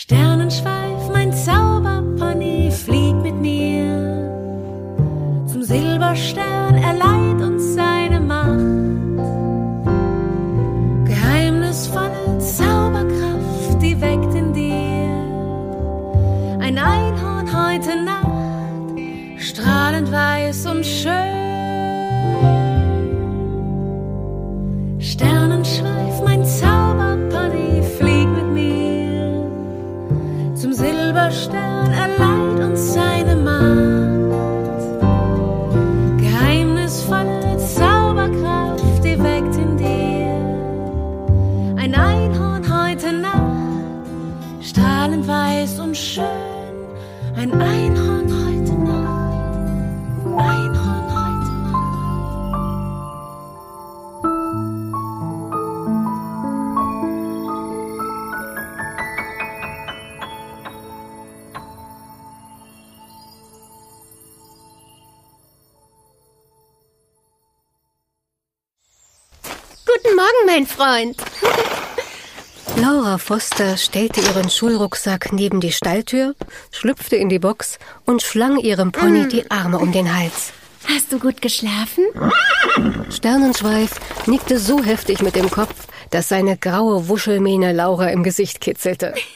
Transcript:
Sternenschweif, mein Zauberpony, flieg mit mir zum Silberstern, er leiht uns seine Macht. Geheimnisvolle Zauberkraft, die weckt in dir ein Einhorn heute Nacht, strahlend weiß und schön. Sternenschweif, mein Zauberpony, flieg mit mir zum Silberstern, er leiht uns seine Macht. Geheimnisvolle Zauberkraft, die weckt in dir ein Einhorn heute Nacht, strahlend weiß und schön. Ein Einhorn heute Nacht, Einhorn heute Guten Morgen, mein Freund. Laura Foster stellte ihren Schulrucksack neben die Stalltür, schlüpfte in die Box und schlang ihrem Pony die Arme um den Hals. Hast du gut geschlafen? Sternenschweif nickte so heftig mit dem Kopf, dass seine graue Wuschelmähne Laura im Gesicht kitzelte.